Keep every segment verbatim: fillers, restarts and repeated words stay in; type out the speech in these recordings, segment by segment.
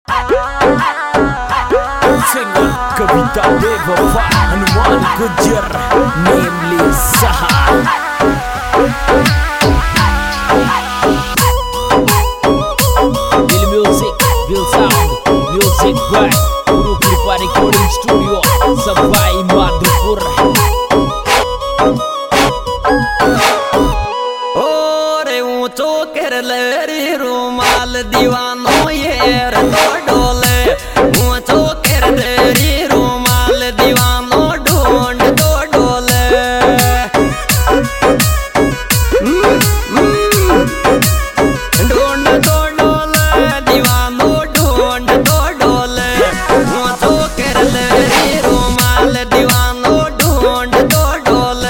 Singer Kavita Devava Hanuman Gujar namely Saha. Will music, will sound, music by Guru Kripa Recording Studio, Savai Madhupur. ओरे ऊंचो कर ले रुमाल दीवानो ये तो डोले ऊंचो कर ले रुमाल दीवानो ढूंढ तो डोले ढूंढ तो डोले दीवानो ढूंढ तो डोले ऊंचो कर ले रुमाल दीवानो ढूंढ तो डोले।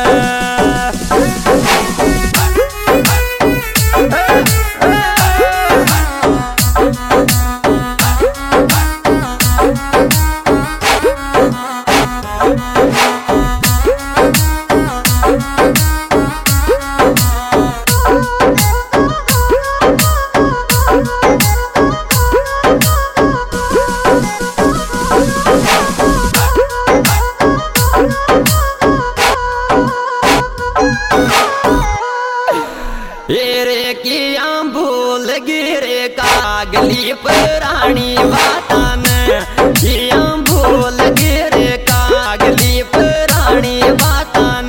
रे किया भूल गिरे कागली पुरानी बातन किया भूल गिरे कागली पुरानी बातन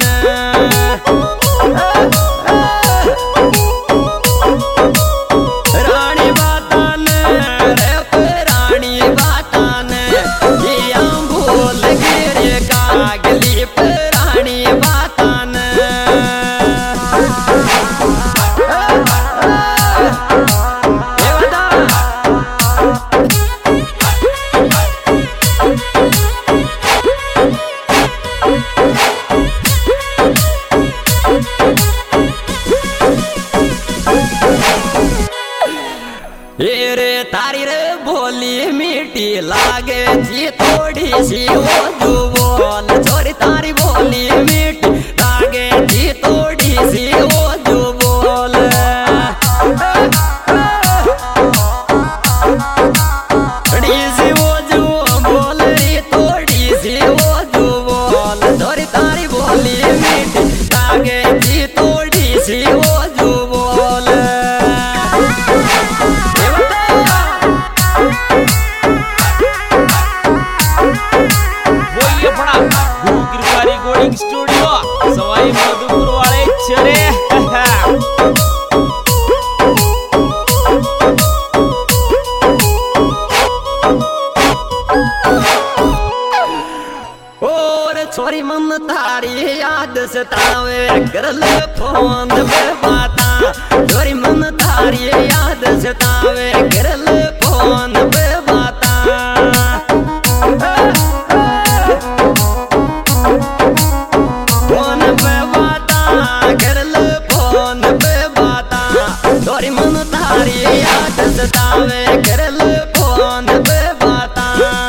रानी बातन रे पुरानी बातन किया भूल गिरे कागली पुरानी बातन। रे तारी रे बोली मीठी लागे जी थोड़ी सी वो जुबान छोरी तारी बोली मीठी लागे जी थोड़ी सी वो जुबान थोड़ी सी वो जुबान रे थोड़ी सी वो जुबान छोरी तारी बोली मीठी लागे जी थोड़ी सी वो जुबान। Guru Kripa Recording Studio, Savai Madhupur वाले चले। और छोरी मन थारी याद सतावे कर ले फोन पे बाता छोरी मन थारी याद सतावे कर ले फोन पे बाता फोन पे बाता कर ले फोन पे बाता छोरी मन थारी याद सतावे कर ले फोन पे बाता।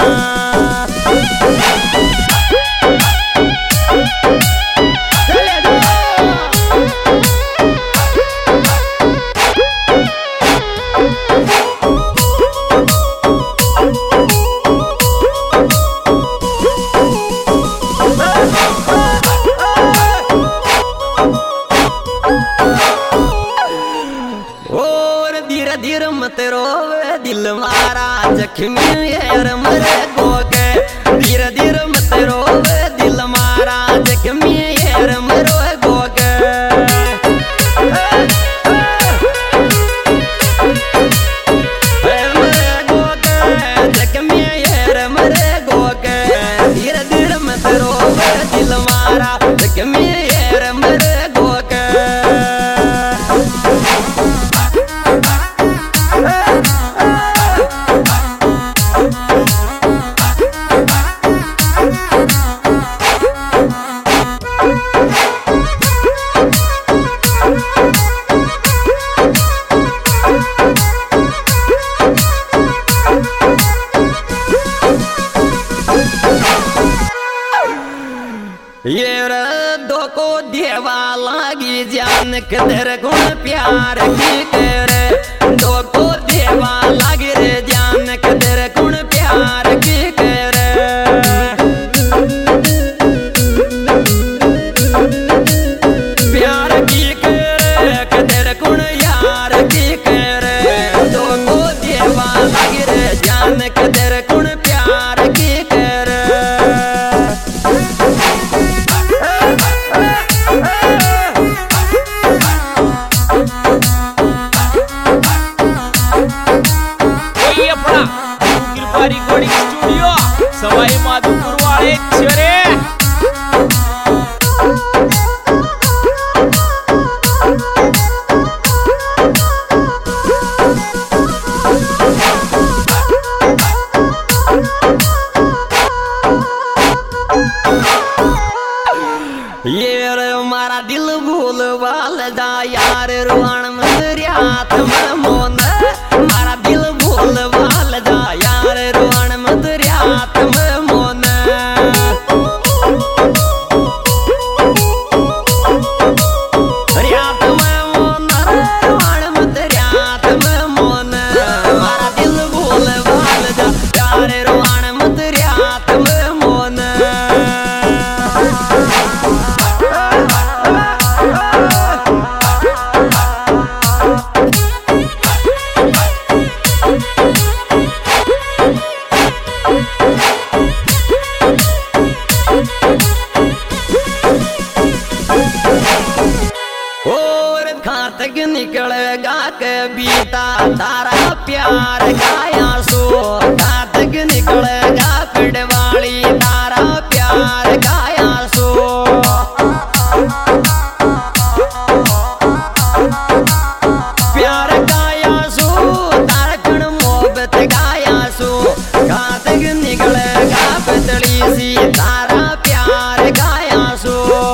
और धीरे धीरे मत रोवे दिल मारा जख्मी यार मरे गोगे धीरे धीरे मत रोवे दिल मारा जख्मी यार मरे गोगे जख्मी यार मरे गोगे धीरे धीरे मत रोवे दिल मारा जख्मी यार मरे गोगे। ये दो को देवा लागी जान कदर गुण प्यार की तेरे दो को देवा लागी रे जान कृपा रिकॉर्डिंग स्टूडियो सवाई माधोपुर वाले चरे। ये रे मारा दिल भूल वाल जा यार रुआन मदरियात में मोन मारा दिल भूल वाल जा यार रुआन मदरियात में मोन रियात में मोन रुआन मदरियात में मोन मारा दिल भूल वाल जा यार रुआन मदरियात में मोन। तक निकलेगा के बीता तारा प्यार गाया सो तक निकलेगा पिड़वाली तारा प्यार गाया सो प्यार गाया सो तारा कण मोहब्बत गाया सो तक निकलेगा पतली सी तारा प्यार गाया सो।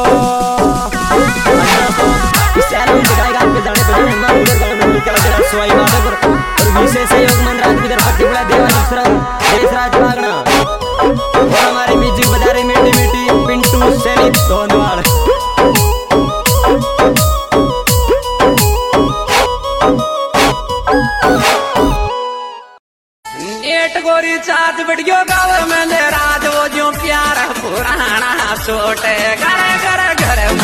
सवाई माधोपुर और विशेष सहयोग मंदराज विदर्भ टिपड़ा देवाश्रम देशराज भागना और हमारे म्यूजिक बजारे मीठी मीठी पिंटू सैनी धोनवाड़। नेट गोरी चाँद वीडियो गाँव में राज वो जो प्यार पुराना सोटे घर घर घर